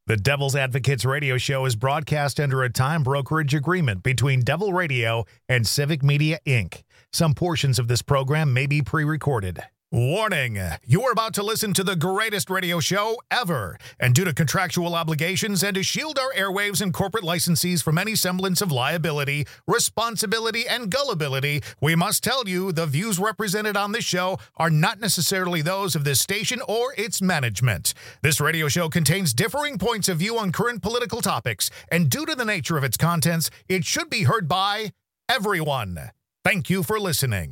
The Devil's Advocates radio show is broadcast under a time brokerage agreement between Devil Radio and Civic Media, Inc. Some portions of this program may be pre-recorded. Warning, you are about to listen to the greatest radio show ever, and due to contractual obligations and to shield our airwaves and corporate licensees from any semblance of liability, responsibility, and gullibility, we must tell you the views represented on this show are not necessarily those of this station or its management. This radio show contains differing points of view on current political topics, and due to the nature of its contents, it should be heard by everyone. Thank you for listening.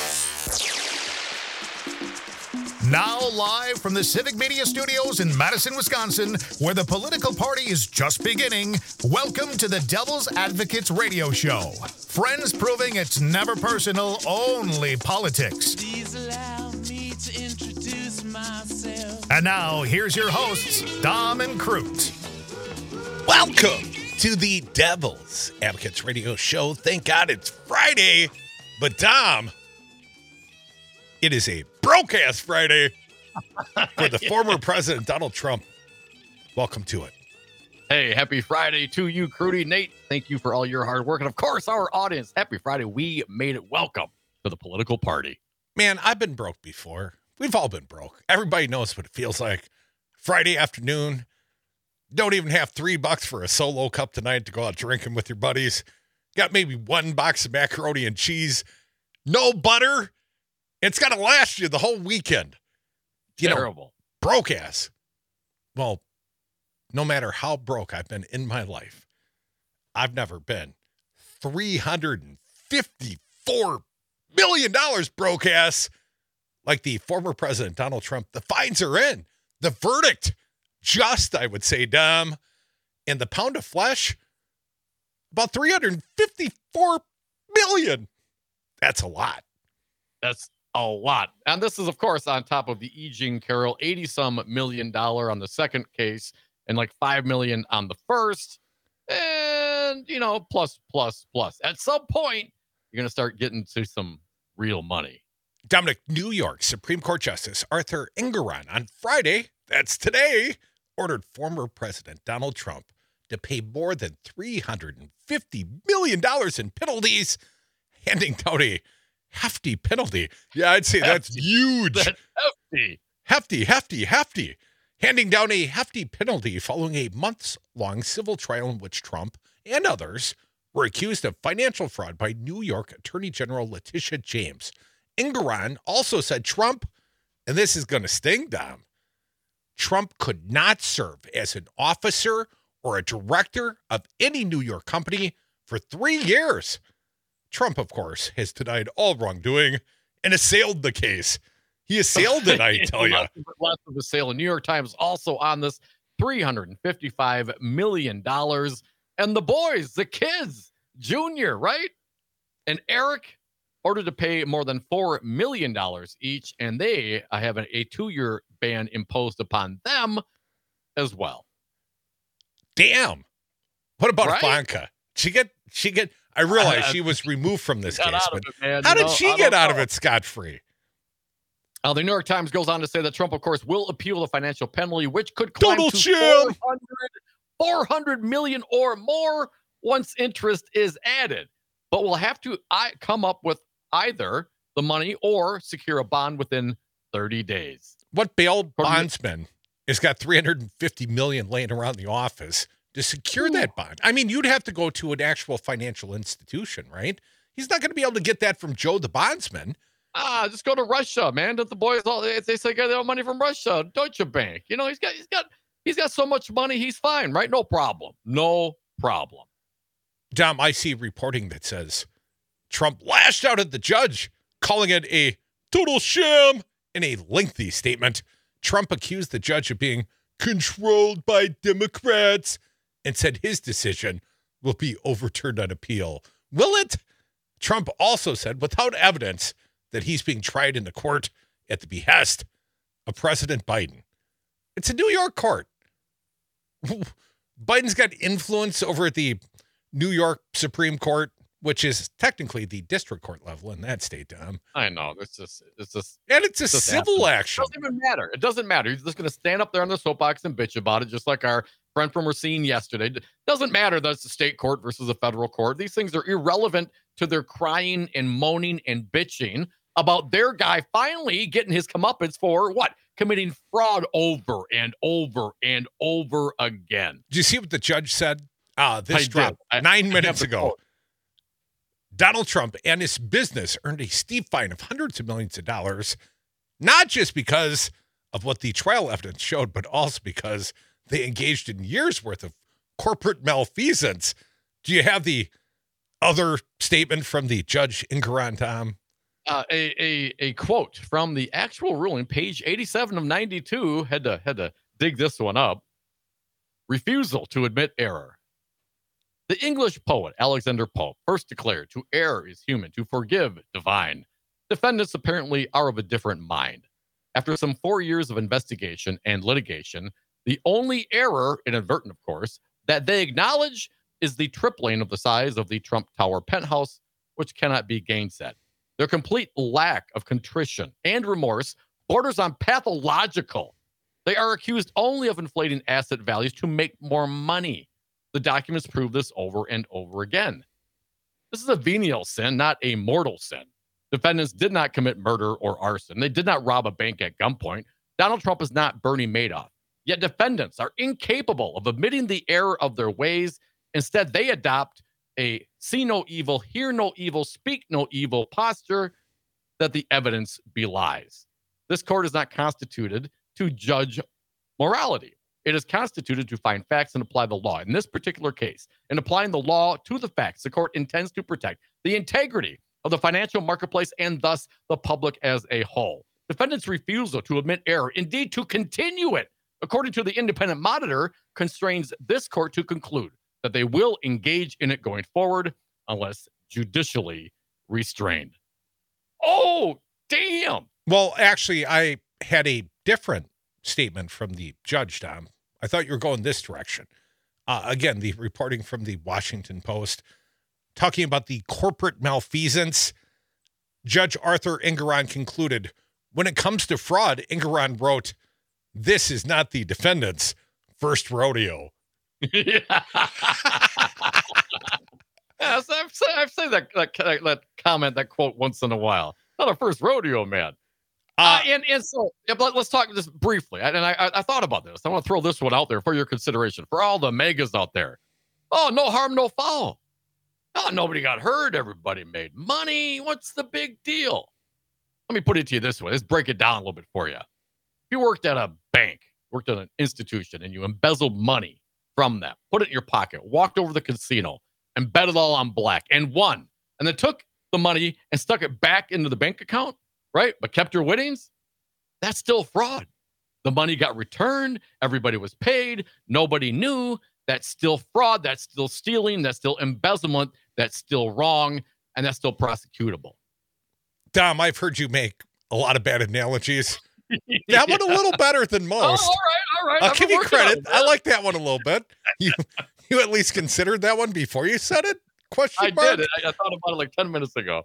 Now live from the Civic Media Studios in Madison, Wisconsin, where the political party is just beginning, welcome to the Devil's Advocates radio show. Friends proving it's never personal, only politics. Please allow me to introduce myself. And now, here's your hosts, Dom and Crute. Welcome to the Devil's Advocates radio show. Thank God it's Friday, but Dom, it is a broke-ass Friday for the former President Donald Trump. Welcome to it. Hey, happy Friday to you, Crudy. Nate, thank you for all your hard work. And of course, our audience, happy Friday. We made it. Welcome to the political party. Man, I've been broke before. We've all been broke. Everybody knows what it feels like. Friday afternoon, don't even have $3 for a solo cup tonight to go out drinking with your buddies. Got maybe one box of macaroni and cheese. No butter. It's got to last you the whole weekend. Terrible. Broke ass. Well, no matter how broke I've been in my life, I've never been $354 million broke ass like the former President Donald Trump. The fines are in. The verdict, just, I would say, Dom. And the pound of flesh, about $354 million. That's a lot. That's a lot. And this is, of course, on top of the E. Jean Carroll $80-some million on the second case and like $5 million on the first. And, plus. At some point, you're going to start getting to some real money. Dominic, New York Supreme Court Justice Arthur Engoron on Friday, that's today, ordered former President Donald Trump to pay more than $350 million in penalties, handing down a hefty penalty. Yeah, I'd say that's huge. That's hefty. Hefty. Handing down a hefty penalty following a months-long civil trial in which Trump and others were accused of financial fraud by New York Attorney General Letitia James. Engoron also said Trump, and this is going to sting, Dom, Trump could not serve as an officer or a director of any New York company for 3 years. Trump, of course, has denied all wrongdoing and assailed the case. He assailed it, I tell you. Less of a sale. The New York Times also on this $355 million. And the boys, the kids, Junior, right? And Eric ordered to pay more than $4 million each. And they have a 2-year ban imposed upon them as well. Damn. What about Right? Ivanka? She get. I realize she was removed from this case, but man, how did she get out of it scot-free? The New York Times goes on to say that Trump, of course, will appeal the financial penalty, which could climb Total to sham. 400 million or more once interest is added. But we'll have to come up with either the money or secure a bond within 30 days. What bail bondsman has got $350 million laying around the office to secure that bond? I mean, you'd have to go to an actual financial institution, right? He's not going to be able to get that from Joe the bondsman. Just go to Russia, man. That the boys they say get their money from Russia, Deutsche Bank. He's got so much money, he's fine, right? No problem. Dom, I see reporting that says Trump lashed out at the judge, calling it a total sham. In a lengthy statement, Trump accused the judge of being controlled by Democrats and said his decision will be overturned on appeal. Will it? Trump also said, without evidence, that he's being tried in the court at the behest of President Biden. It's a New York court. Biden's got influence over the New York Supreme Court, which is technically the district court level in that state, Dom. I know. It's just And it's a civil action. It doesn't even matter. It doesn't matter. He's just going to stand up there on the soapbox and bitch about it, just like our friend from Racine yesterday. Doesn't matter that it's a state court versus a federal court. These things are irrelevant to their crying and moaning and bitching about their guy finally getting his comeuppance for what? Committing fraud over and over and over again. Did you see what the judge said? This I dropped did. 9 I minutes have the ago. quote. Donald Trump and his business earned a steep fine of hundreds of millions of dollars, not just because of what the trial evidence showed, but also because they engaged in years' worth of corporate malfeasance. Do you have the other statement from the Judge Engoron, Tom? A quote from the actual ruling, page 87 of 92. Had to dig this one up. Refusal to admit error. The English poet Alexander Pope first declared, "To err is human, to forgive divine." Defendants apparently are of a different mind. After some 4 years of investigation and litigation, the only error, inadvertent of course, that they acknowledge is the tripling of the size of the Trump Tower penthouse, which cannot be gainsaid. Their complete lack of contrition and remorse borders on pathological. They are accused only of inflating asset values to make more money. The documents prove this over and over again. This is a venial sin, not a mortal sin. Defendants did not commit murder or arson. They did not rob a bank at gunpoint. Donald Trump is not Bernie Madoff. Yet defendants are incapable of admitting the error of their ways. Instead, they adopt a see no evil, hear no evil, speak no evil posture that the evidence belies. This court is not constituted to judge morality. It is constituted to find facts and apply the law. In this particular case, in applying the law to the facts, the court intends to protect the integrity of the financial marketplace and thus the public as a whole. Defendants' refusal to admit error, indeed to continue it, according to the Independent Monitor, constrains this court to conclude that they will engage in it going forward unless judicially restrained. Oh, damn. Well, actually, I had a different statement from the judge, Tom. I thought you were going this direction. Again, the reporting from the Washington Post, talking about the corporate malfeasance. Judge Arthur Engoron concluded, when it comes to fraud, Engoron wrote, "This is not the defendant's first rodeo." Yes, I've said that comment, that quote once in a while. Not a first rodeo, man. And so let's talk just briefly. I thought about this. I want to throw this one out there for your consideration for all the megas out there. Oh, no harm, no foul. Oh, nobody got hurt. Everybody made money. What's the big deal? Let me put it to you this way. Let's break it down a little bit for you. If you worked at a bank, worked at an institution, and you embezzled money from them, put it in your pocket, walked over to the casino, and bet it all on black, and won, and then took the money and stuck it back into the bank account, right? But kept your winnings, that's still fraud. The money got returned. Everybody was paid. Nobody knew. That's still fraud. That's still stealing. That's still embezzlement. That's still wrong. And that's still prosecutable. Dom, I've heard you make a lot of bad analogies. That one a little better than most. Oh, all right. I'll give you credit. I like that one a little bit. You at least considered that one before you said it? Question mark? I did. I thought about it like 10 minutes ago.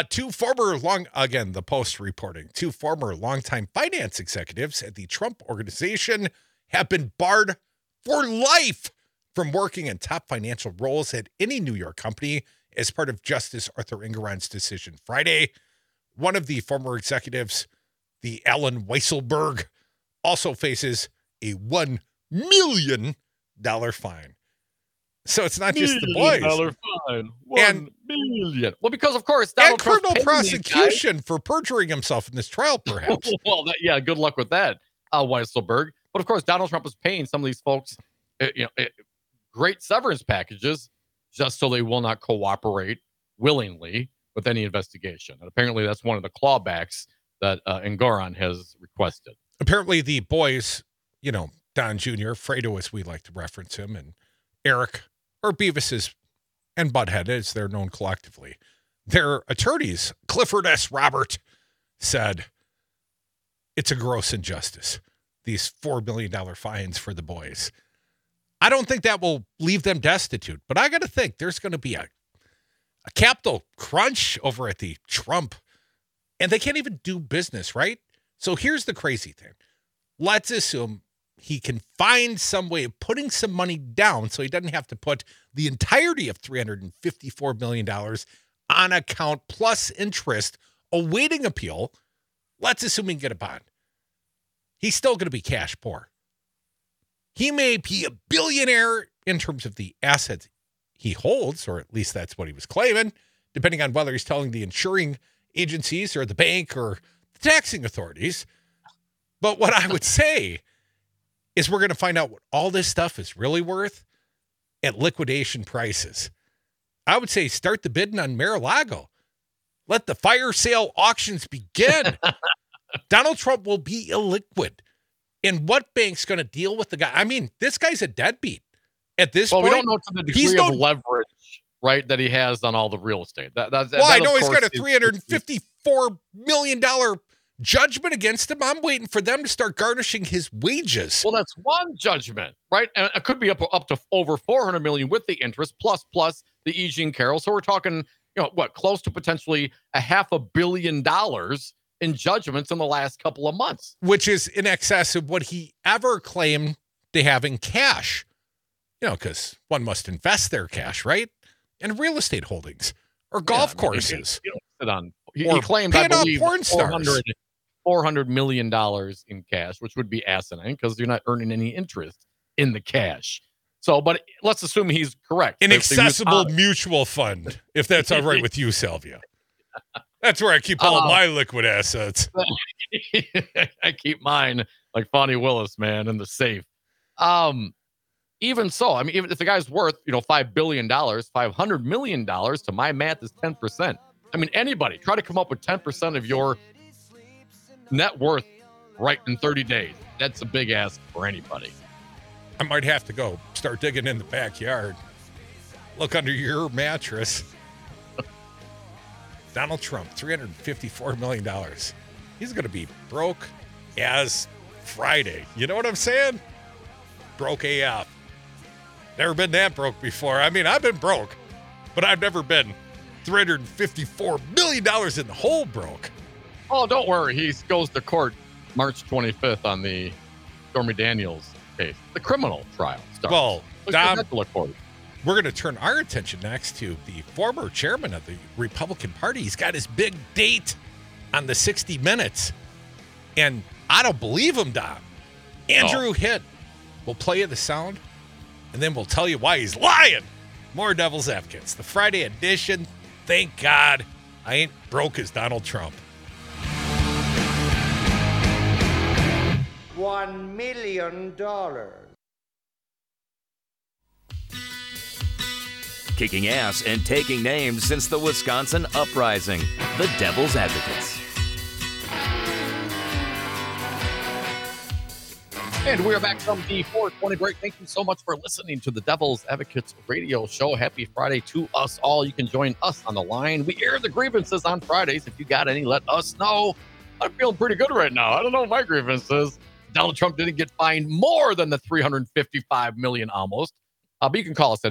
The Post reporting, two former longtime finance executives at the Trump Organization have been barred for life from working in top financial roles at any New York company as part of Justice Arthur Engoron's decision Friday. One of the former executives, the Alan Weisselberg, also faces a $1 million fine. So it's not just the boys. Fine. $1 million. Well, because of course, Donald and criminal Trump's prosecution for perjuring himself in this trial, perhaps. Well, good luck with that, Weisselberg. But of course, Donald Trump is paying some of these folks, great severance packages just so they will not cooperate willingly with any investigation. And apparently, that's one of the clawbacks that Engoron has requested. Apparently, the boys, Don Jr., Fredo, as we like to reference him, and Eric, or Beavis and Butthead, as they're known collectively, their attorneys, Clifford S. Robert, said it's a gross injustice, these $4 million fines for the boys. I don't think that will leave them destitute, but I got to think there's going to be a capital crunch over at the Trump, and they can't even do business, right? So here's the crazy thing. Let's assume he can find some way of putting some money down so he doesn't have to put the entirety of $354 million on account plus interest awaiting appeal, let's assume he can get a bond. He's still going to be cash poor. He may be a billionaire in terms of the assets he holds, or at least that's what he was claiming, depending on whether he's telling the insuring agencies or the bank or the taxing authorities. But what I would say is we're going to find out what all this stuff is really worth at liquidation prices. I would say start the bidding on Mar-a-Lago. Let the fire sale auctions begin. Donald Trump will be illiquid. And what bank's going to deal with the guy? I mean, this guy's a deadbeat. At this point, we don't know to the degree of leverage, right, that he has on all the real estate. I know he's got a $354 million judgment against him. I'm waiting for them to start garnishing his wages. Well, that's one judgment, right? And it could be up to over $400 million with the interest plus the E. Jean Carroll. So we're talking, close to potentially $500 million in judgments in the last couple of months, which is in excess of what he ever claimed to have in cash. Because one must invest their cash, right? In real estate holdings or golf courses. He claimed, I believe, porn stars. $400 million in cash, which would be asinine because you're not earning any interest in the cash. So, but let's assume he's correct. An accessible mutual fund, if that's all right with you, Salvia. That's where I keep all of my liquid assets. I keep mine like Fonnie Willis, man, in the safe. Even so, I mean, even if the guy's worth, $5 billion, $500 million, to my math is 10%. I mean, anybody try to come up with 10% of your net worth right in 30 days. That's a big ask for anybody. I might have to go start digging in the backyard. Look under your mattress. Donald Trump, $354 million. He's going to be broke as Friday. You know what I'm saying? Broke AF. Never been that broke before. I mean, I've been broke, but I've never been $354 million in the hole broke. Oh, don't worry. He goes to court March 25th on the Stormy Daniels case. The criminal trial starts. Well, Dom, look forward. We're going to turn our attention next to the former chairman of the Republican Party. He's got his big date on the 60 Minutes. And I don't believe him, Dom. Andrew Hitt will play you the sound, and then we'll tell you why he's lying. More Devil's Advocates, the Friday edition. Thank God I ain't broke as Donald Trump. $1 million. Kicking ass and taking names since the Wisconsin Uprising. The Devil's Advocates. And we are back from the 420 break. Thank you so much for listening to the Devil's Advocates radio show. Happy Friday to us all. You can join us on the line. We air the grievances on Fridays. If you got any, let us know. I'm feeling pretty good right now. I don't know what my grievance is. Donald Trump didn't get fined more than the $355 million almost. But you can call us at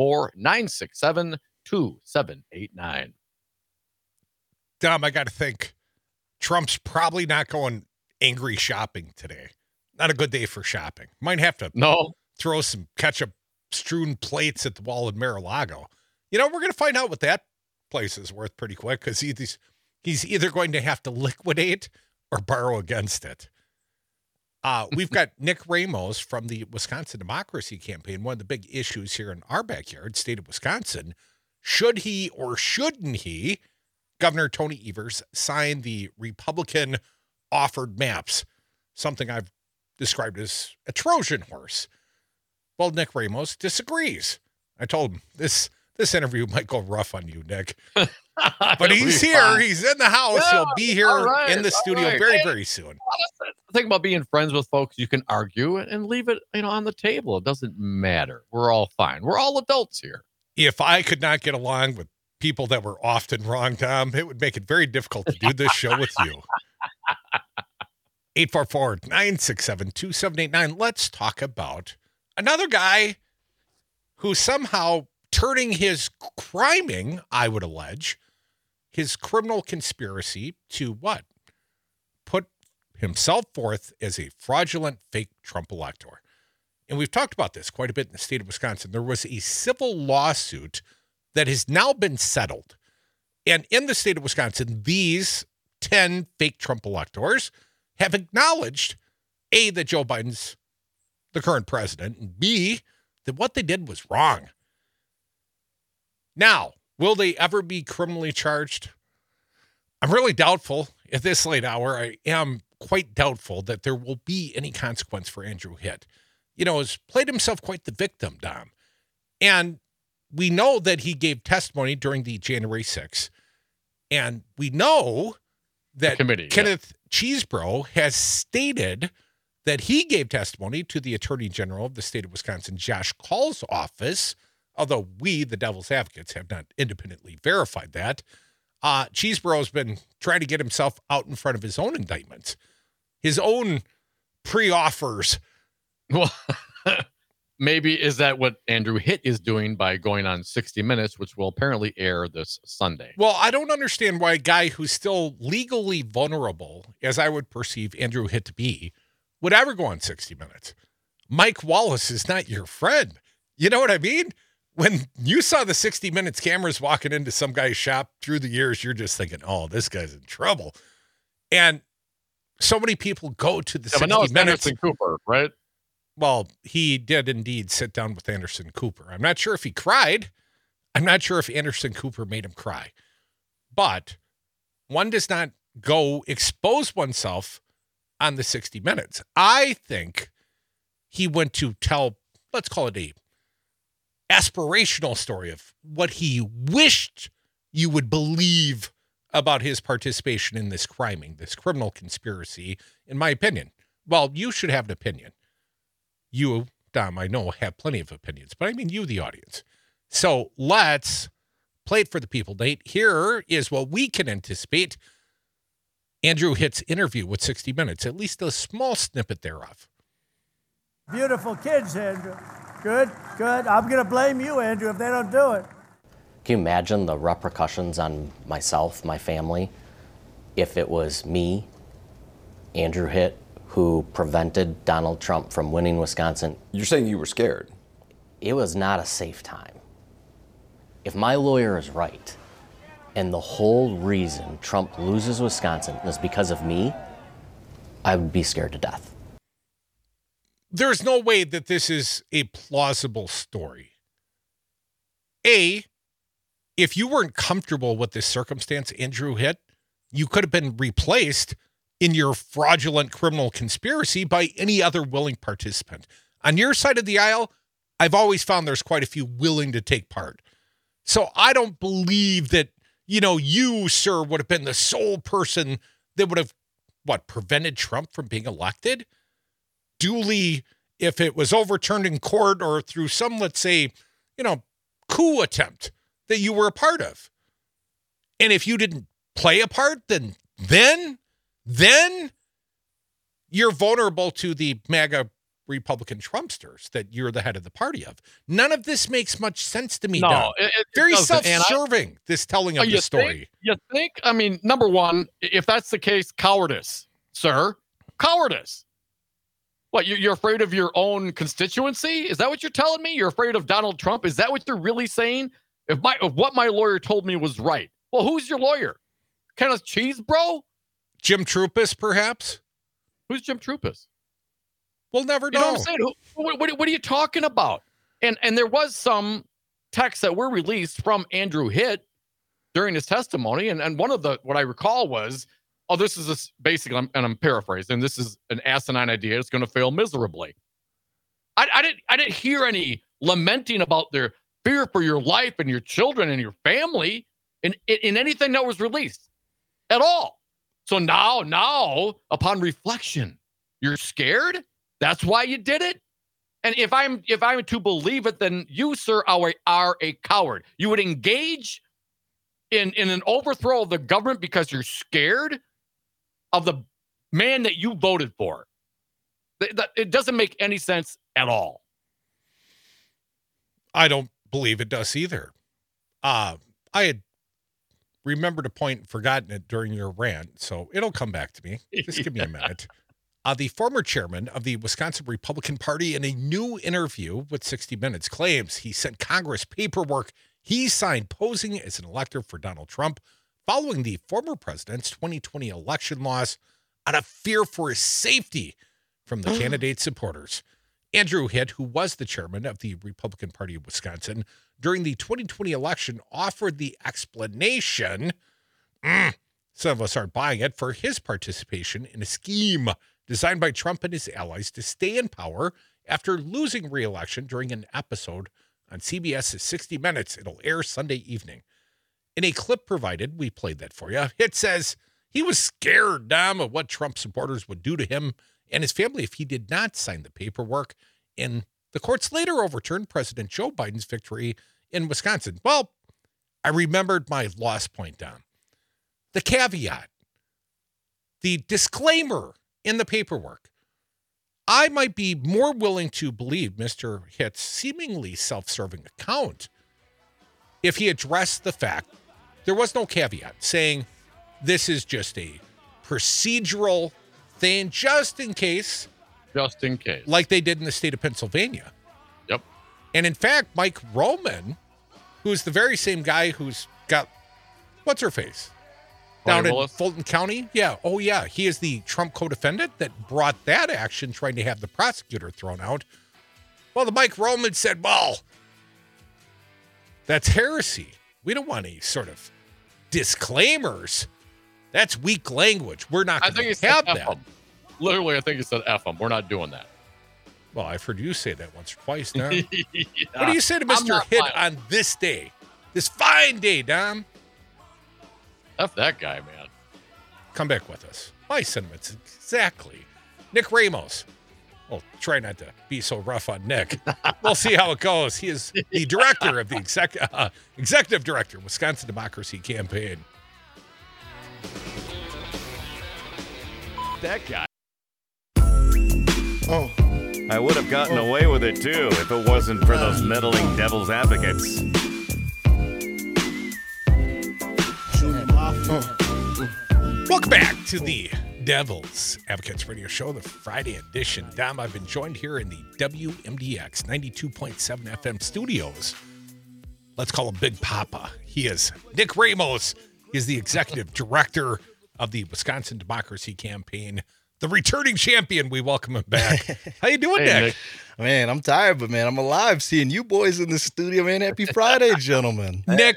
844-967-2789. Dom, I got to think. Trump's probably not going angry shopping today. Not a good day for shopping. Might have to throw some ketchup-strewn plates at the wall in Mar-a-Lago. We're going to find out what that place is worth pretty quick because he's either going to have to liquidate or borrow against it. We've got Nick Ramos from the Wisconsin Democracy Campaign. One of the big issues here in our backyard, state of Wisconsin, should he or shouldn't he, Governor Tony Evers, sign the Republican offered maps, something I've described as a Trojan horse. Well, Nick Ramos disagrees. I told him this interview might go rough on you, Nick. But he's here. Fine. He's in the house. Yeah, he'll be here in the studio very soon. The thing about being friends with folks, you can argue and leave it, on the table. It doesn't matter. We're all fine. We're all adults here. If I could not get along with people that were often wrong, Tom, it would make it very difficult to do this show with you. 844-967-2789. Let's talk about another guy who's somehow turning his criming, I would allege, his criminal conspiracy to what? Put himself forth as a fraudulent fake Trump elector. And we've talked about this quite a bit in the state of Wisconsin. There was a civil lawsuit that has now been settled. And in the state of Wisconsin, these 10 fake Trump electors have acknowledged, A, that Joe Biden's the current president, and B, that what they did was wrong. Now, will they ever be criminally charged? I'm really doubtful at this late hour. I am quite doubtful that there will be any consequence for Andrew Hitt. You know, has played himself quite the victim, Dom. And we know that he gave testimony during the January 6th. And we know that Kenneth Chesebro has stated that he gave testimony to the Attorney General of the state of Wisconsin, Josh Kaul's office, although we, the devil's advocates, have not independently verified that. Chesebro has been trying to get himself out in front of his own indictments, his own pre-offers. Well, maybe is that what Andrew Hitt is doing by going on 60 Minutes, which will apparently air this Sunday? Well, I don't understand why a guy who's still legally vulnerable, as I would perceive Andrew Hitt to be, would ever go on 60 Minutes. Mike Wallace is not your friend. You know what I mean? When you saw the 60 Minutes cameras walking into some guy's shop through the years, you're just thinking, oh, this guy's in trouble. And so many people go to the 60 Minutes. Anderson Cooper, right? Well, he did indeed sit down with Anderson Cooper. I'm not sure if he cried. I'm not sure if Anderson Cooper made him cry. But one does not go expose oneself on the 60 Minutes. I think he went to tell, let's call it a aspirational story of what he wished you would believe about his participation in this criminal conspiracy, in my opinion. Well, you should have an opinion. You, Dom, I know, have plenty of opinions, but I mean you, the audience. So let's play it for the people, Nate. Here is what we can anticipate Andrew Hitt's interview with 60 Minutes, at least a small snippet thereof. Beautiful kids, Andrew. Good. I'm going to blame you, Andrew, if they don't do it. Can you imagine the repercussions on myself, my family, if it was me, Andrew Hitt, who prevented Donald Trump from winning Wisconsin? You're saying you were scared? It was not a safe time. If my lawyer is right, and the whole reason Trump loses Wisconsin is because of me, I would be scared to death. There's no way that this is a plausible story. A, if you weren't comfortable with this circumstance, Andrew Hitt, you could have been replaced in your fraudulent criminal conspiracy by any other willing participant. On your side of the aisle, I've always found there's quite a few willing to take part. So I don't believe that, you, sir, would have been the sole person that would have, prevented Trump from being elected? Duly, if it was overturned in court or through some, let's say, coup attempt that you were a part of. And if you didn't play a part, then you're vulnerable to the MAGA Republican Trumpsters that you're the head of the party of. None of this makes much sense to me. No, very self-serving, this telling of the story. You think? I mean, number one, if that's the case, cowardice, sir. Cowardice. What, you're afraid of your own constituency? Is that what you're telling me? You're afraid of Donald Trump? Is that what you're really saying? If what my lawyer told me was right. Well, who's your lawyer? Kenneth Chesebro? Jim Troupis, perhaps? Who's Jim Troupis? We'll never know. You know what I'm saying? What are you talking about? And there was some texts that were released from Andrew Hitt during his testimony. And one of what I recall was, this is basically, and I'm paraphrasing, this is an asinine idea. It's going to fail miserably. I didn't hear any lamenting about their fear for your life and your children and your family in anything that was released at all. So now, upon reflection, you're scared? That's why you did it? And if I'm to believe it, then you, sir, are a coward. You would engage in an overthrow of the government because you're scared of the man that you voted for. It doesn't make any sense at all. I don't believe it does either. I had remembered a point and forgotten it during your rant, so it'll come back to me. Just give me a minute. The former chairman of the Wisconsin Republican Party, in a new interview with 60 Minutes, claims he sent Congress paperwork he signed posing as an elector for Donald Trump following the former president's 2020 election loss out of fear for his safety from the candidate's supporters. Andrew Hitt, who was the chairman of the Republican Party of Wisconsin during the 2020 election, offered the explanation, some of us aren't buying it, for his participation in a scheme designed by Trump and his allies to stay in power after losing re-election during an episode on CBS's 60 Minutes. It'll air Sunday evening. In a clip provided, we played that for you. It says he was scared, Dom, of what Trump supporters would do to him and his family if he did not sign the paperwork. And the courts later overturned President Joe Biden's victory in Wisconsin. Well, I remembered my lost point, Dom. The caveat, the disclaimer in the paperwork. I might be more willing to believe Mr. Hitt's seemingly self-serving account if he addressed the fact there was no caveat saying this is just a procedural thing, just in case. Just in case. Like they did in the state of Pennsylvania. Yep. And in fact, Mike Roman, who's the very same guy who's got, what's her face? Down in Fulton County? Yeah. Oh, yeah. He is the Trump co-defendant that brought that action, trying to have the prosecutor thrown out. Well, the Mike Roman said, well, that's heresy. We don't want any sort of disclaimers. That's weak language. We're not going to have that. Literally, I think he said F them. We're not doing that. Well, I've heard you say that once or twice, Dom. Yeah. What do you say to Mr. Hitt on this day? This fine day, Dom? F that guy, man. Come back with us. My sentiments, exactly. Nick Ramos. Well, try not to be so rough on Nick. We'll see how it goes. He is the director of the executive director, Wisconsin Democracy Campaign. That guy. Oh. I would have gotten away with it, too, if it wasn't for those meddling devil's advocates. Welcome back to the Devil's Advocates Radio Show, the Friday edition. Dom, I've been joined here in the WMDX 92.7 FM studios. Let's call him Big Papa. He is Nick Ramos. He is the executive director of the Wisconsin Democracy Campaign, the returning champion. We welcome him back. How you doing, Nick? Man, I'm tired, but man, I'm alive seeing you boys in the studio, man. Happy Friday, gentlemen. Nick,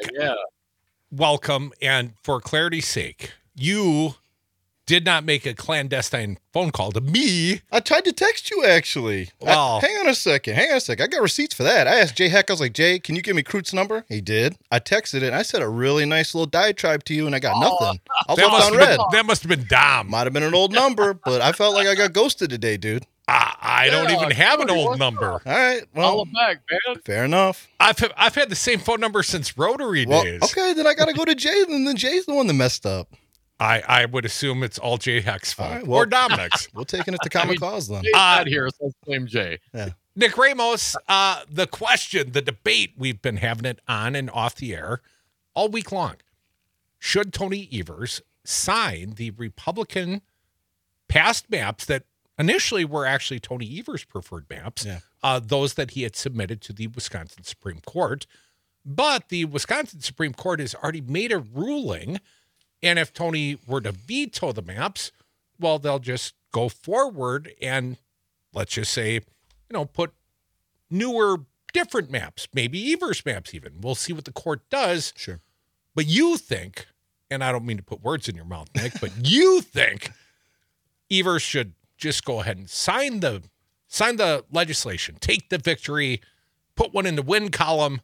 welcome. And for clarity's sake, you did not make a clandestine phone call to me. I tried to text you, actually. Well, hang on a second. I got receipts for that. I asked Jay Heck, I was like, Jay, can you give me Crut's number? He did. I texted it, and I said a really nice little diatribe to you, and I got nothing. I was left on red. That must have been Dom. Might have been an old number, but I felt like I got ghosted today, dude. I don't even have an old number. All right. Well, call him back, man. Fair enough. I've had the same phone number since Rotary days. Okay, then I got to go to Jay, and then Jay's the one that messed up. I would assume it's all Jay Heck's fault. Right, well, or Dominic's. We're taking it to common cause then. Jay's not here, so let's blame Jay. Yeah. Nick Ramos, the question, the debate, we've been having it on and off the air all week long. Should Tony Evers sign the Republican passed maps that initially were actually Tony Evers' preferred maps, those that he had submitted to the Wisconsin Supreme Court? But the Wisconsin Supreme Court has already made a ruling. And if Tony were to veto the maps, well, they'll just go forward and let's just say, put newer, different maps, maybe Evers maps even. We'll see what the court does. Sure. But you think, and I don't mean to put words in your mouth, Nick, but you think Evers should just go ahead and sign the legislation, take the victory, put one in the win column,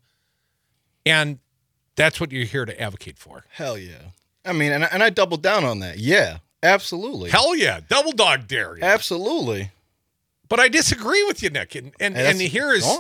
and that's what you're here to advocate for. Hell yeah. I mean, and I doubled down on that. Yeah, absolutely. Hell yeah. Double dog dare you. Absolutely. But I disagree with you, Nick. And here is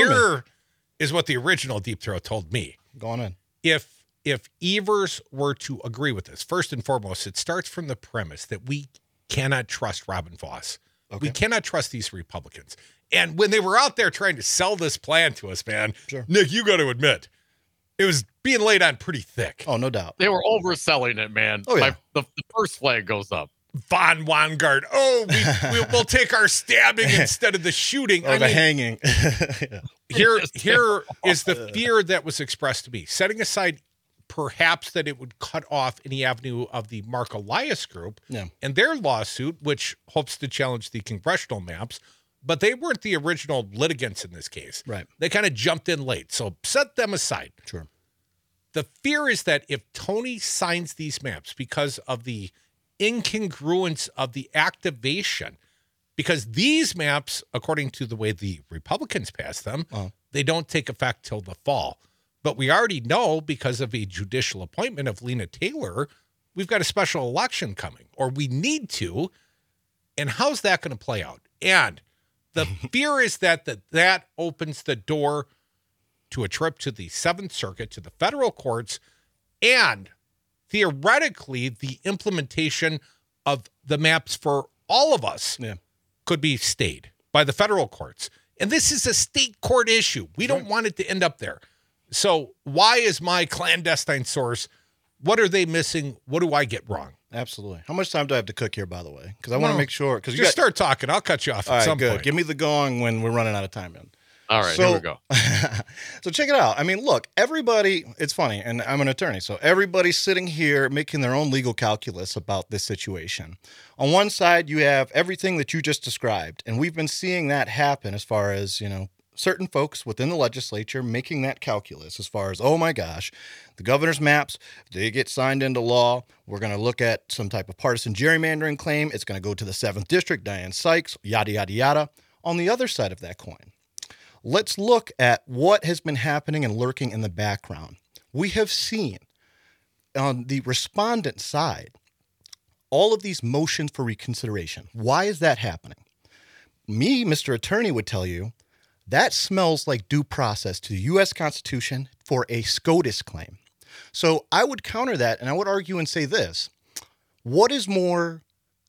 what the original Deep Throat told me. Go on in. If Evers were to agree with this, first and foremost, it starts from the premise that we cannot trust Robin Vos. Okay. We cannot trust these Republicans. And when they were out there trying to sell this plan to us, man, sure. Nick, you got to admit, It was being laid on pretty thick. Oh, no doubt. They were overselling it, man. Oh, yeah. The first flag goes up. Von Wangard. Oh, we'll take our stabbing instead of the shooting. Or the hanging. Here is the fear that was expressed to me. Setting aside perhaps that it would cut off any avenue of the Mark Elias group and their lawsuit, which hopes to challenge the congressional maps, but they weren't the original litigants in this case. Right. They kind of jumped in late. So set them aside. Sure. The fear is that if Tony signs these maps because of the incongruence of the activation, because these maps, according to the way the Republicans passed them, they don't take effect till the fall. But we already know, because of a judicial appointment of Lena Taylor, we've got a special election coming, or we need to. And how's that going to play out? And the fear is that that opens the door to a trip to the Seventh Circuit, to the federal courts, and theoretically, the implementation of the maps for all of us could be stayed by the federal courts. And this is a state court issue. We don't want it to end up there. So why is my clandestine source, what are they missing? What do I get wrong? Absolutely. How much time do I have to cook here, by the way? Because I want to make sure. Because just start talking. I'll cut you off at some point. Give me the going when we're running out of time, man. All right, here we go. So check it out. I mean, look, everybody, it's funny, and I'm an attorney, so everybody's sitting here making their own legal calculus about this situation. On one side, you have everything that you just described, and we've been seeing that happen as far as, certain folks within the legislature making that calculus as far as, oh my gosh, the governor's maps, they get signed into law. We're going to look at some type of partisan gerrymandering claim. It's going to go to the 7th District, Dianne Sykes, yada, yada, yada. On the other side of that coin, let's look at what has been happening and lurking in the background. We have seen on the respondent side all of these motions for reconsideration. Why is that happening? Me, Mr. Attorney, would tell you that smells like due process to the U.S. Constitution for a SCOTUS claim. So I would counter that, and I would argue and say this. What is more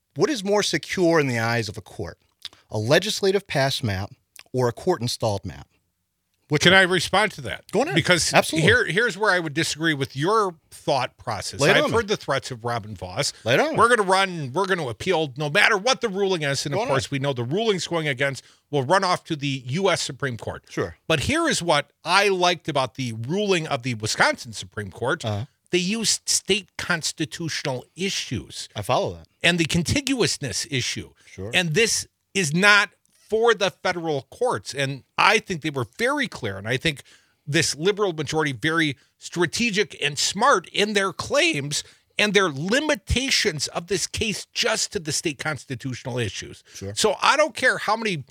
secure in the eyes of a court? A legislative pass map or a court-installed map? Can I respond to that? Go ahead. Because Absolutely. here's where I would disagree with your thought process. I've heard the threats of Robin Voss. Lay it on. We're going to appeal no matter what the ruling is. And of course, we know the ruling's going against will run off to the U.S. Supreme Court. Sure. But here is what I liked about the ruling of the Wisconsin Supreme Court. They used state constitutional issues. I follow that. And the contiguousness issue. Sure. And this is not for the federal courts. And I think they were very clear. And I think this liberal majority very strategic and smart in their claims and their limitations of this case just to the state constitutional issues. Sure. So I don't care how many,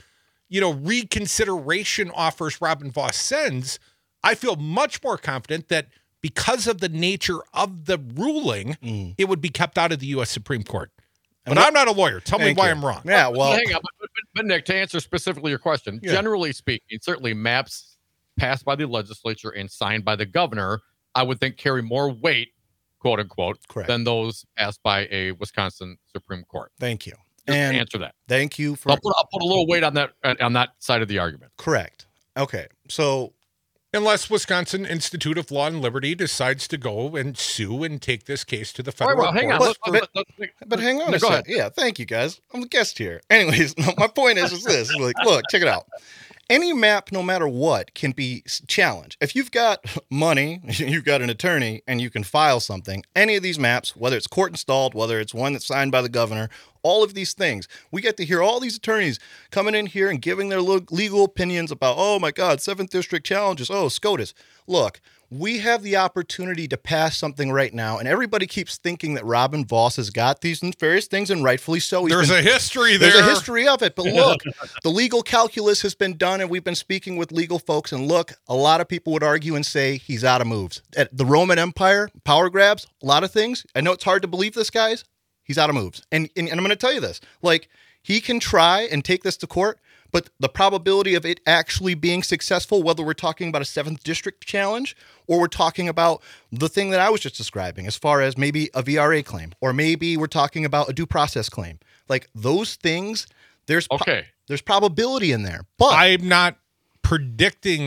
reconsideration offers Robin Voss sends. I feel much more confident that because of the nature of the ruling, it would be kept out of the U.S. Supreme Court. But I'm not a lawyer. Tell me why I'm wrong. Yeah, well, hang on. But Nick, to answer specifically your question, generally speaking, certainly maps passed by the legislature and signed by the governor, I would think carry more weight, quote unquote, Correct. than those passed by a Wisconsin Supreme Court. Thank you. Just And answer that. Thank you for. I'll put a little weight on that side of the argument. Correct. Okay. So unless Wisconsin Institute of Law and Liberty decides to go and sue and take this case to the federal well, hang on. court. But hang on No, a go second. ahead. Yeah, thank you, guys. I'm the guest here. Anyways, my point is this. Like, look, check it out. Any map, no matter what, can be challenged. If you've got money, you've got an attorney, and you can file something, any of these maps, whether it's court installed, whether it's one that's signed by the governor, all of these things, we get to hear all these attorneys coming in here and giving their legal opinions about, oh my God, 7th District challenges, oh, SCOTUS. Look, we have the opportunity to pass something right now, and everybody keeps thinking that Robin Voss has got these various things, and rightfully so. There's a history there. There's a history of it, but look, the legal calculus has been done, and we've been speaking with legal folks, and look, a lot of people would argue and say he's out of moves. At the Roman Empire, power grabs, a lot of things. I know it's hard to believe this, guys. He's out of moves. And I'm going to tell you this. Like, he can try and take this to court, but the probability of it actually being successful, whether we're talking about a 7th District challenge or we're talking about the thing that I was just describing as far as maybe a VRA claim, or maybe we're talking about a due process claim. Like, those things, there's probability in there. But I'm not predicting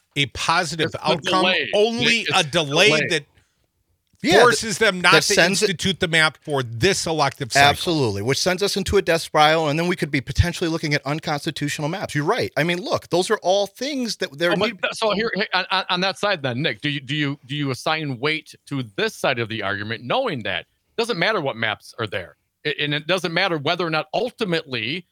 a positive It's the outcome, delay. only It's a delay delay. that Yeah, forces them not that to sends it- institute the map for this elective cycle. Absolutely, which sends us into a death spiral, and then we could be potentially looking at unconstitutional maps. You're right. I mean, look, those are all things that they're. So here on that side, then, Nick, do you assign weight to this side of the argument, knowing that it doesn't matter what maps are there, and it doesn't matter whether or not ultimately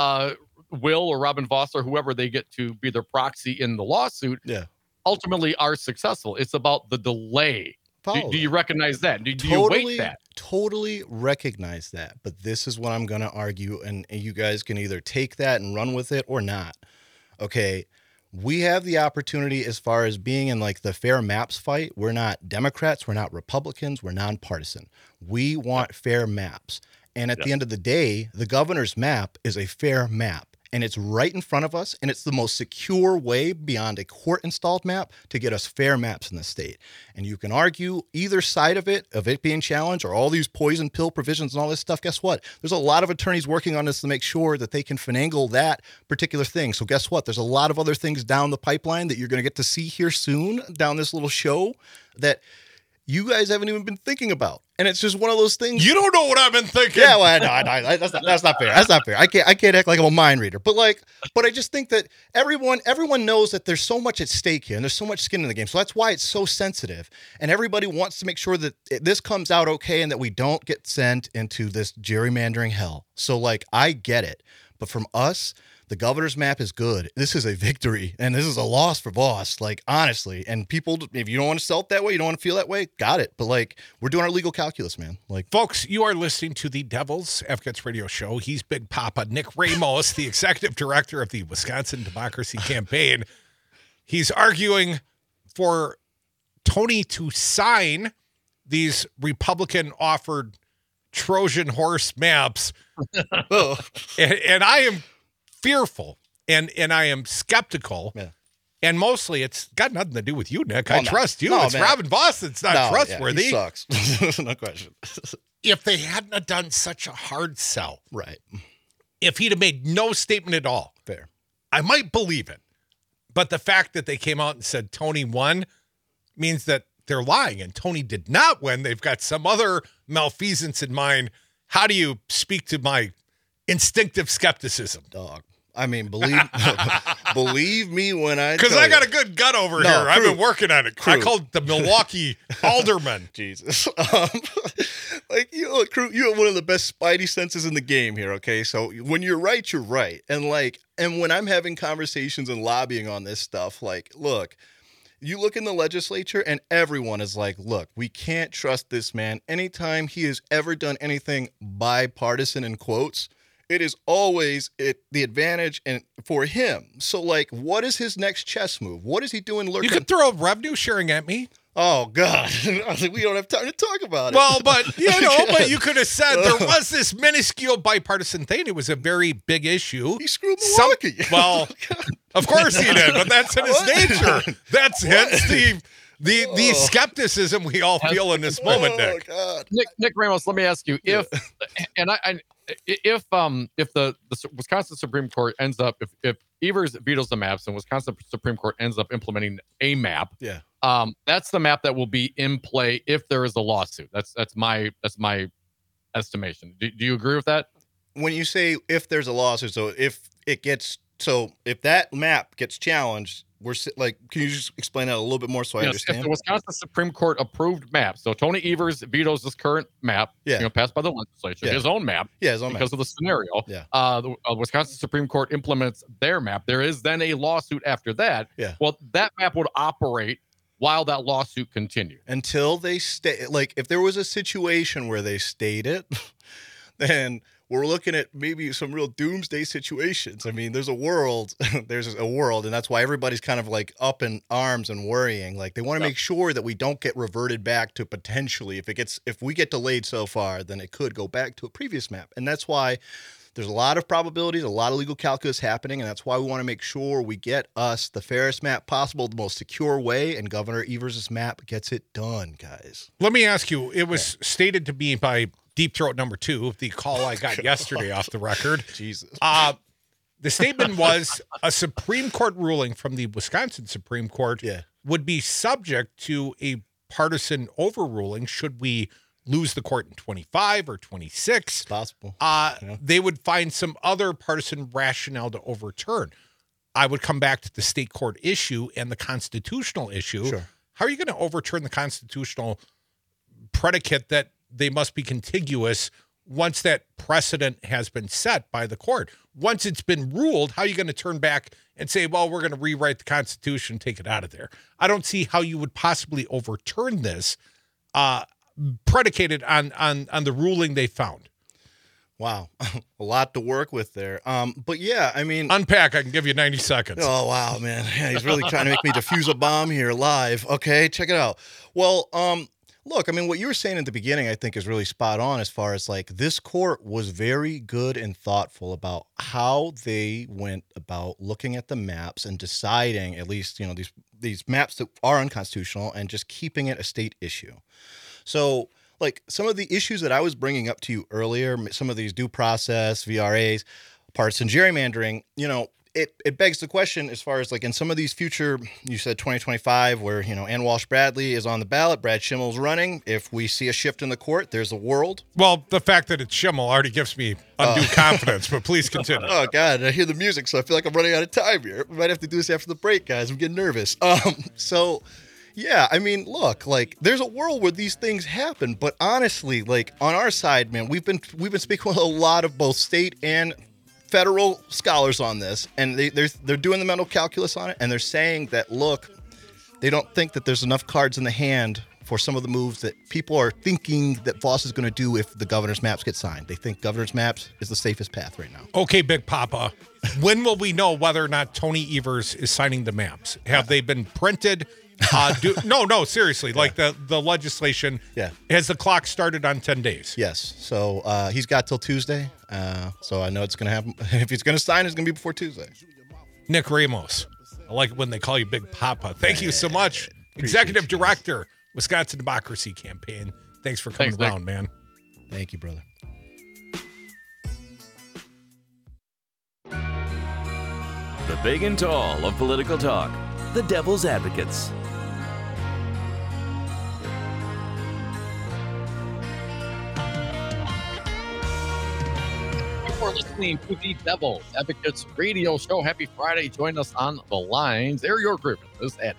Will or Robin Voss or whoever they get to be their proxy in the lawsuit, ultimately are successful. It's about the delay. Do you recognize that? Do you weight that? Totally recognize that. But this is what I'm going to argue, and you guys can either take that and run with it or not. Okay. We have the opportunity as far as being in like the fair maps fight. We're not Democrats. We're not Republicans. We're nonpartisan. We want fair maps. And at the end of the day, the governor's map is a fair map. And it's right in front of us, and it's the most secure way beyond a court-installed map to get us fair maps in the state. And you can argue either side of it being challenged, or all these poison pill provisions and all this stuff. Guess what? There's a lot of attorneys working on this to make sure that they can finagle that particular thing. So guess what? There's a lot of other things down the pipeline that you're going to get to see here soon down this little show that you guys haven't even been thinking about. And it's just one of those things. You don't know what I've been thinking. Yeah, well, no, that's not fair. That's not fair. I can't act like I'm a mind reader. But I just think that everyone knows that there's so much at stake here, and there's so much skin in the game. So that's why it's so sensitive. And everybody wants to make sure that this comes out okay, and that we don't get sent into this gerrymandering hell. So I get it. But from us, the governor's map is good. This is a victory, and this is a loss for Voss, honestly. And people, if you don't want to sell it that way, you don't want to feel that way, got it. But we're doing our legal calculus, man. Folks, you are listening to the Devil's Advocates Radio Show. He's Big Papa Nick Ramos, the executive director of the Wisconsin Democracy Campaign. He's arguing for Tony to sign these Republican-offered Trojan horse maps. and I am fearful and I am skeptical. Yeah. And mostly it's got nothing to do with you, Nick. I trust you. No, it's man. Robin Voss that's not trustworthy. Yeah, he sucks. No question. If they hadn't have done such a hard sell, Right. if he'd have made no statement at all, Fair. I might believe it. But the fact that they came out and said Tony won means that they're lying, and Tony did not win. They've got some other malfeasance in mind. How do you speak to my instinctive skepticism? Dog. I mean, believe me when I Because tell I got you. a good gut over No, here. I've true. been working on it. I True. called it the Milwaukee Alderman. Jesus. Crew, you have one of the best spidey senses in the game here, okay? So when you're right, you're right. And when I'm having conversations and lobbying on this stuff, look, you look in the legislature and everyone is look, we can't trust this man. Anytime he has ever done anything bipartisan in quotes, it is always the advantage and for him. So what is his next chess move? What is he doing lurking? You could throw revenue sharing at me. Oh God. We don't have time to talk about it. Well, but but you could have said there was this minuscule bipartisan thing. It was a very big issue. He screwed Milwaukee. Well, of course he did, but that's in his nature. That's hence the skepticism we all feel in this moment, Nick. God. Nick Ramos, let me ask you if the Wisconsin Supreme Court ends up if Evers vetoes the maps and Wisconsin Supreme Court ends up implementing a map, that's the map that will be in play if there is a lawsuit. That's my estimation. Do you agree with that? When you say if there's a lawsuit, if that map gets challenged, can you just explain that a little bit more so I understand? If the Wisconsin Supreme Court approved map, so Tony Evers vetoes this current map, passed by the legislature, his own map, because of the scenario. The Wisconsin Supreme Court implements their map. There is then a lawsuit after that. Well, that map would operate while that lawsuit continued until they stay. If there was a situation where they stayed it, then we're looking at maybe some real doomsday situations. I mean, there's a world, and that's why everybody's kind of up in arms and worrying. They want to make sure that we don't get reverted back to potentially, if we get delayed so far, then it could go back to a previous map. And that's why there's a lot of probabilities, a lot of legal calculus happening, and that's why we want to make sure we get us the fairest map possible, the most secure way, and Governor Evers' map gets it done, guys. Let me ask you, it was stated to me by Deep Throat number 2, the call I got yesterday off the record. Jesus. The statement was a Supreme Court ruling from the Wisconsin Supreme Court would be subject to a partisan overruling should we lose the court in 25 or 26. It's possible. They would find some other partisan rationale to overturn. I would come back to the state court issue and the constitutional issue. Sure. How are you going to overturn the constitutional predicate that they must be contiguous once that precedent has been set by the court? Once it's been ruled, how are you going to turn back and say, well, we're going to rewrite the Constitution, take it out of there? I don't see how you would possibly overturn this predicated on the ruling they found. Wow. A lot to work with there. But yeah, I mean, unpack. I can give you 90 seconds. Oh, wow, man. Yeah, he's really trying to make me defuse a bomb here live. Okay, check it out. Well, look, I mean, what you were saying at the beginning, I think, is really spot on as far as like this court was very good and thoughtful about how they went about looking at the maps and deciding, at least, you know, these maps that are unconstitutional and just keeping it a state issue. So, like some of the issues that I was bringing up to you earlier, some of these due process, VRAs, partisan gerrymandering, you know, it begs the question as far as like in some of these future, you said 2025, where, you know, Ann Walsh Bradley is on the ballot, Brad Schimmel's running. If we see a shift in the court, there's a world. Well, the fact that it's Schimmel already gives me undue confidence, but please continue. Oh, God, I hear the music, so I feel like I'm running out of time here. We might have to do this after the break, guys. I'm getting nervous. Yeah, I mean, look, like there's a world where these things happen, but honestly, like on our side, man, we've been speaking with a lot of both state and federal scholars on this, and they're doing the mental calculus on it, and they're saying that, look, they don't think that there's enough cards in the hand for some of the moves that people are thinking that Voss is going to do if the governor's maps get signed. They think governor's maps is the safest path right now. Okay, Big Papa, when will we know whether or not Tony Evers is signing the maps? Have they been printed? No, seriously. Yeah. Like the legislation. Yeah. Has the clock started on 10 days? Yes. So he's got till Tuesday. So I know it's going to happen. If he's going to sign, it's going to be before Tuesday. Nick Ramos. I like it when they call you Big Papa. Thank you so much. Executive Director, Wisconsin Democracy Campaign. Thanks for coming around, man. Thank you, brother. The big and tall of political talk. The Devil's Advocates. You're listening to the Devil's Advocates radio show. Happy Friday. Join us on the lines. Air your grievances at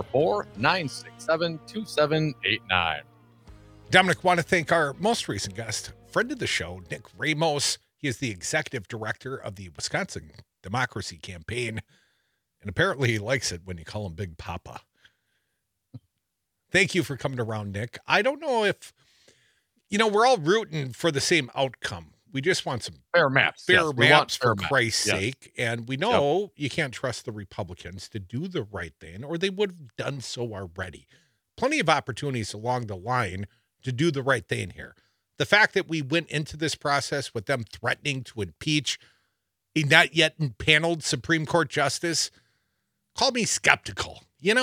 844-967-2789. Dominic, want to thank our most recent guest, friend of the show, Nick Ramos. He is the executive director of the Wisconsin Democracy Campaign. And apparently he likes it when you call him Big Papa. Thank you for coming around, Nick. I don't know if, we're all rooting for the same outcome. We just want some fair maps. Fair maps for Christ's sake. And we know you can't trust the Republicans to do the right thing, or they would have done so already. Plenty of opportunities along the line to do the right thing here. The fact that we went into this process with them threatening to impeach a not yet impaneled Supreme Court justice, call me skeptical,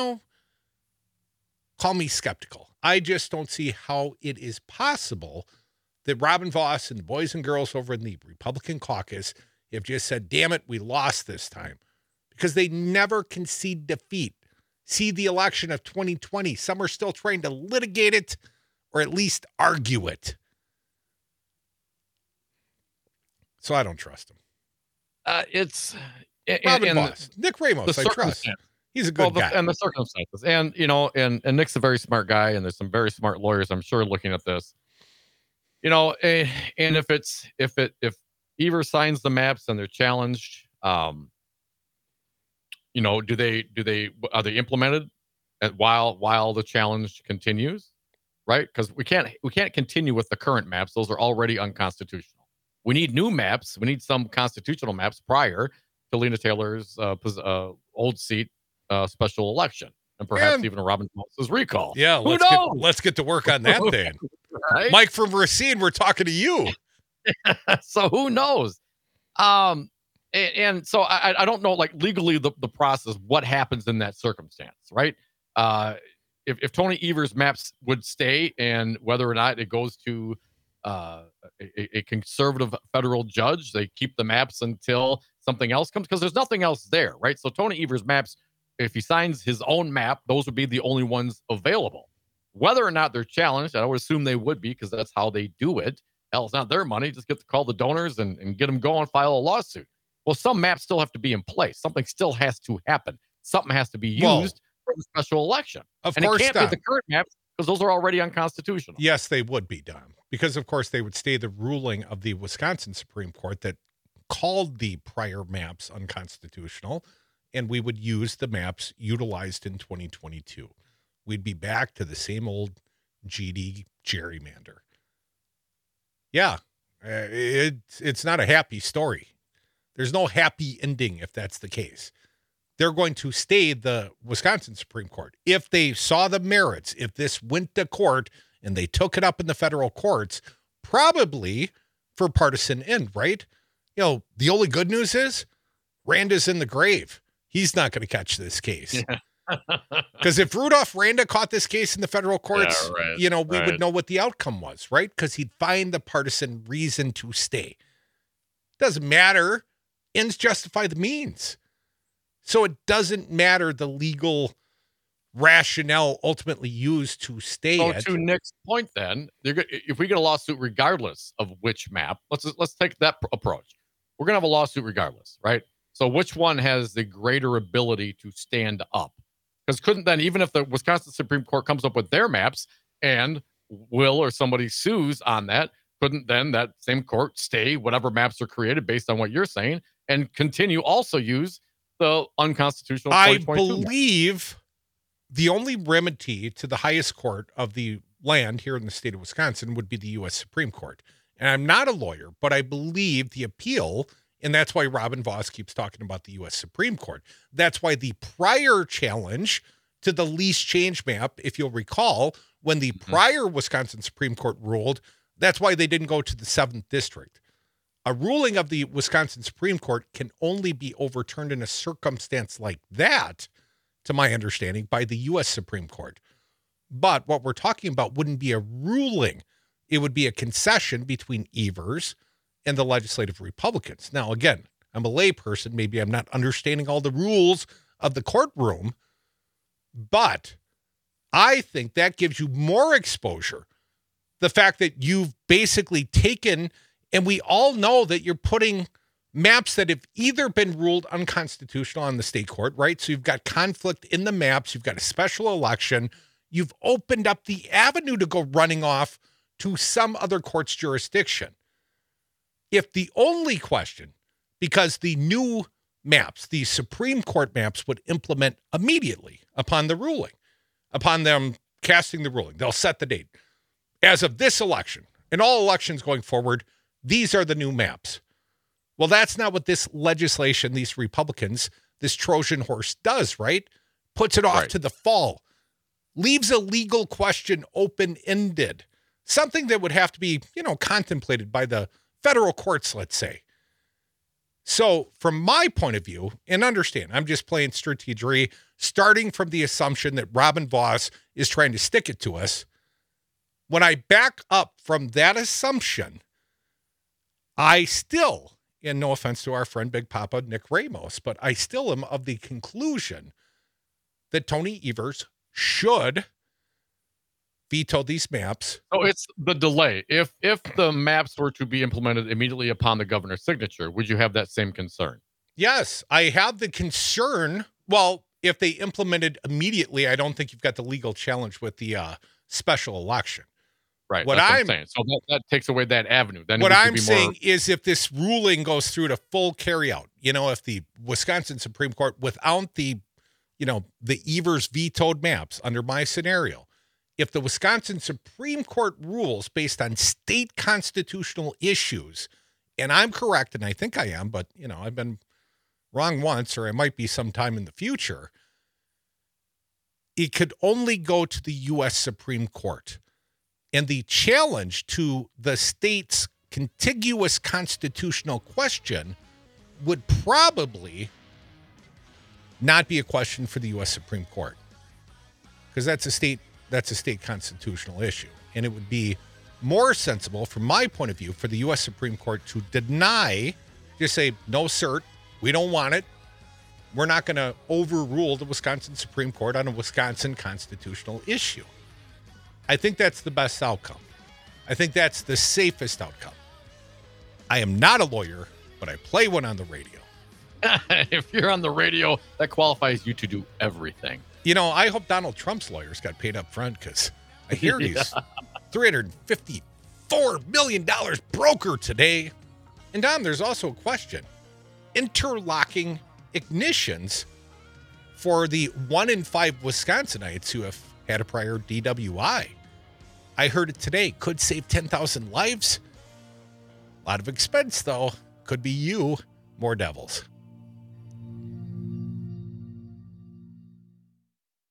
Call me skeptical. I just don't see how it is possible that Robin Voss and the boys and girls over in the Republican caucus have just said, damn it, we lost this time. Because they never concede defeat. See the election of 2020. Some are still trying to litigate it or at least argue it. So I don't trust him. It's Robin Voss. Nick Ramos, I trust. He's a good guy. And the circumstances. And Nick's a very smart guy, and there's some very smart lawyers, I'm sure, looking at this. And if Evers signs the maps and they're challenged, are they implemented while the challenge continues? Right? Because we can't continue with the current maps. Those are already unconstitutional. We need new maps. We need some constitutional maps prior to Lena Taylor's old seat special election, and perhaps even a Robin Voss's recall. Yeah, let's get to work on that then. Right? Mike from Racine, we're talking to you. So who knows? And so I don't know, like legally the process, what happens in that circumstance, right? If Tony Evers' maps would stay, and whether or not it goes to a conservative federal judge, they keep the maps until something else comes, because there's nothing else there, right? So Tony Evers' maps, if he signs his own map, those would be the only ones available. Whether or not they're challenged, I would assume they would be, because that's how they do it. Hell, it's not their money. Just get to call the donors and get them going, file a lawsuit. Well, some maps still have to be in place. Something still has to happen. Something has to be used for the special election. Of and course, it can't be the current maps, because those are already unconstitutional. Yes, they would be, Don, because of course they would stay the ruling of the Wisconsin Supreme Court that called the prior maps unconstitutional, and we would use the maps utilized in 2022. We'd be back to the same old GD gerrymander. Yeah, it's not a happy story. There's no happy ending if that's the case. They're going to stay the Wisconsin Supreme Court. If they saw the merits, if this went to court and they took it up in the federal courts, probably for partisan end, right? You know, the only good news is Randa's in the grave. He's not going to catch this case. Because if Rudolph Randa caught this case in the federal courts, we would know what the outcome was, right? Because he'd find the partisan reason to stay. Doesn't matter. Ends justify the means. So it doesn't matter the legal rationale ultimately used to stay. So to Nick's point, then, if we get a lawsuit regardless of which map, let's take that approach. We're going to have a lawsuit regardless, right? So which one has the greater ability to stand up? Because couldn't then, even if the Wisconsin Supreme Court comes up with their maps and Will or somebody sues on that, couldn't then that same court stay whatever maps are created based on what you're saying and continue also use the unconstitutional 2022 I believe the only remedy to the highest court of the land here in the state of Wisconsin would be the U.S. Supreme Court. And I'm not a lawyer, but I believe the appeal, and that's why Robin Vos keeps talking about the U.S. Supreme Court. That's why the prior challenge to the lease change map, if you'll recall, when the prior Wisconsin Supreme Court ruled, that's why they didn't go to the 7th District. A ruling of the Wisconsin Supreme Court can only be overturned in a circumstance like that, to my understanding, by the U.S. Supreme Court. But what we're talking about wouldn't be a ruling. It would be a concession between Evers and the legislative Republicans. Now, again, I'm a layperson. Maybe I'm not understanding all the rules of the courtroom, but I think that gives you more exposure. The fact that you've basically taken, and we all know that you're putting maps that have either been ruled unconstitutional on the state court, right? So you've got conflict in the maps. You've got a special election. You've opened up the avenue to go running off to some other court's jurisdiction. If the only question, because the new maps, the Supreme Court maps would implement immediately upon the ruling, upon them casting the ruling, they'll set the date. As of this election and all elections going forward, these are the new maps. Well, that's not what this legislation, these Republicans, this Trojan horse does, right? Puts it off to the fall, leaves a legal question open-ended, something that would have to be, contemplated by the federal courts, let's say. So from my point of view, and understand, I'm just playing strategery, starting from the assumption that Robin Vos is trying to stick it to us. When I back up from that assumption, I still, and no offense to our friend Big Papa Nick Ramos, but I still am of the conclusion that Tony Evers should veto these maps. So it's the delay. If the maps were to be implemented immediately upon the governor's signature, would you have that same concern? Yes, I have the concern. Well, if they implemented immediately, I don't think you've got the legal challenge with the special election. Right. What I'm saying. So that takes away that avenue. Then what I'm saying is if this ruling goes through to full carryout, if the Wisconsin Supreme Court, without the Evers vetoed maps under my scenario, if the Wisconsin Supreme Court rules based on state constitutional issues, and I'm correct, and I think I am, but, I've been wrong once, or I might be sometime in the future, it could only go to the U.S. Supreme Court. And the challenge to the state's contiguous constitutional question would probably not be a question for the U.S. Supreme Court, because that's a state constitutional issue. And it would be more sensible, from my point of view, for the U.S. Supreme Court to deny, just say no cert, We don't want it. We're not going to overrule the Wisconsin Supreme Court on a Wisconsin constitutional issue. I think that's the best outcome. I think that's the safest outcome. I am not a lawyer, but I play one on the radio. If you're on the radio, that qualifies you to do everything. You know, I hope Donald Trump's lawyers got paid up front because I hear he's $354 million broker today. And Don, there's also a question. Interlocking ignitions for the 1 in 5 Wisconsinites who have had a prior DWI. I heard it today. Could save 10,000 lives. A lot of expense, though. Could be you. More Devils.